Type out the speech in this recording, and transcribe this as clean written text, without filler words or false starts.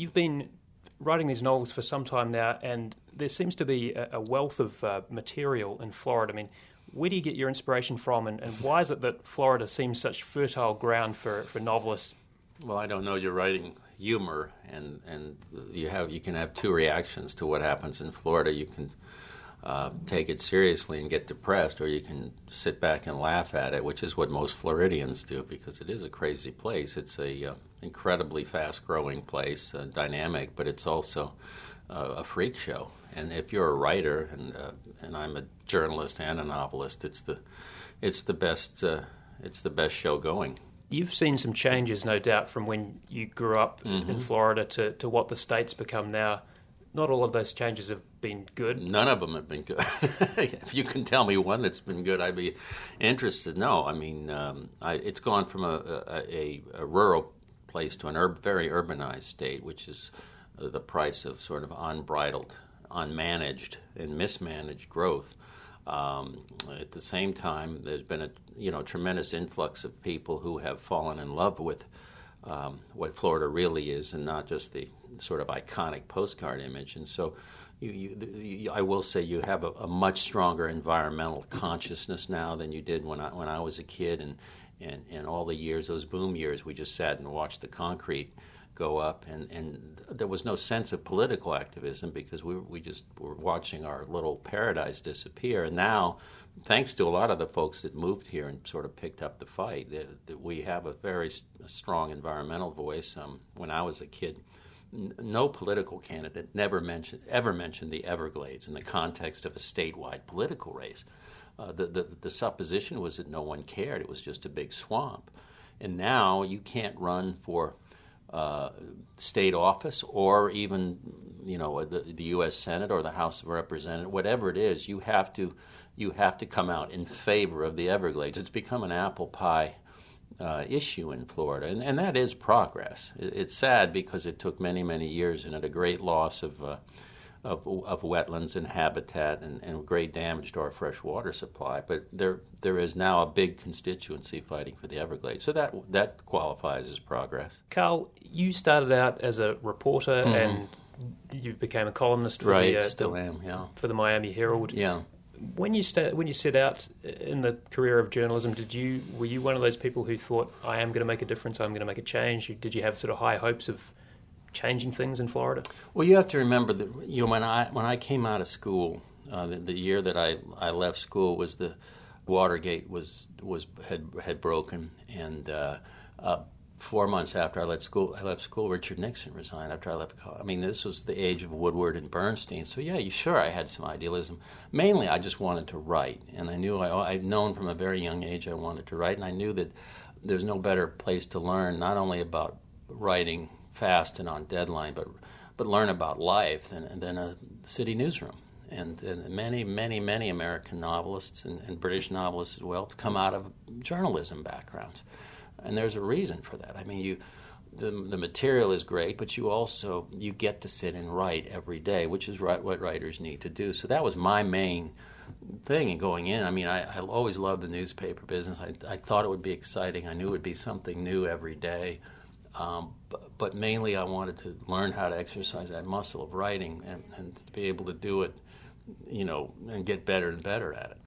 You've been writing these novels for some time now, and there seems to be a wealth of material in Florida. I mean, where do you get your inspiration from, and why is it that Florida seems such fertile ground for novelists? Well, I don't know. You're writing humor, and you can have two reactions to what happens in Florida. You can take it seriously and get depressed, or you can sit back and laugh at it, which is what most Floridians do, because it is a crazy place. It's a incredibly fast-growing place, dynamic, but it's also a freak show. And if you're a writer, and I'm a journalist and a novelist, it's the best show going. You've seen some changes, no doubt, from when you grew up in Florida to what the state's become now. Not all of those changes have been good. None of them have been good. If you can tell me one that's been good, I'd be interested. No, I mean, it's gone from a rural place to a very urbanized state, which is the price of sort of unbridled, unmanaged, and mismanaged growth. At the same time, there's been a tremendous influx of people who have fallen in love with what Florida really is, and not just the sort of iconic postcard image. And so, I will say you have a much stronger environmental consciousness now than you did when I was a kid, and all the years, those boom years, we just sat and watched the concrete go up, and there was no sense of political activism because we just were watching our little paradise disappear. And now, thanks to a lot of the folks that moved here and sort of picked up the fight, that we have a very strong environmental voice. When I was a kid, no political candidate ever mentioned the Everglades in the context of a statewide political race. The supposition was that no one cared. It was just a big swamp. And now you can't run for state office, or even the U.S. Senate or the House of Representatives, whatever it is, you have to come out in favor of the Everglades. It's become an apple pie issue in Florida, and that is progress. It's sad because it took many, many years and at a great loss of wetlands and habitat and great damage to our fresh water supply. But there is now a big constituency fighting for the Everglades, so that qualifies as progress. Carl, you started out as a reporter and you became a columnist for for the Miami Herald. Yeah. When you set out in the career of journalism, were you one of those people who thought, I am going to make a difference, I'm going to make a change? Did you have sort of high hopes of changing things in Florida? Well, you have to remember that when I came out of school, the year that I left school was the Watergate had broken, and 4 months after I left school, Richard Nixon resigned after I left college. I mean, this was the age of Woodward and Bernstein. So yeah, sure, I had some idealism. Mainly, I just wanted to write, and I knew I'd known from a very young age I wanted to write, and I knew that there's no better place to learn not only about writing fast and on deadline, but learn about life than a city newsroom. And many, many, many American novelists and British novelists as well come out of journalism backgrounds. And there's a reason for that. I mean, the material is great, but you get to sit and write every day, which is what writers need to do. So that was my main thing in going in. I mean, I always loved the newspaper business. I thought it would be exciting. I knew it would be something new every day. But mainly I wanted to learn how to exercise that muscle of writing and to be able to do it, and get better and better at it.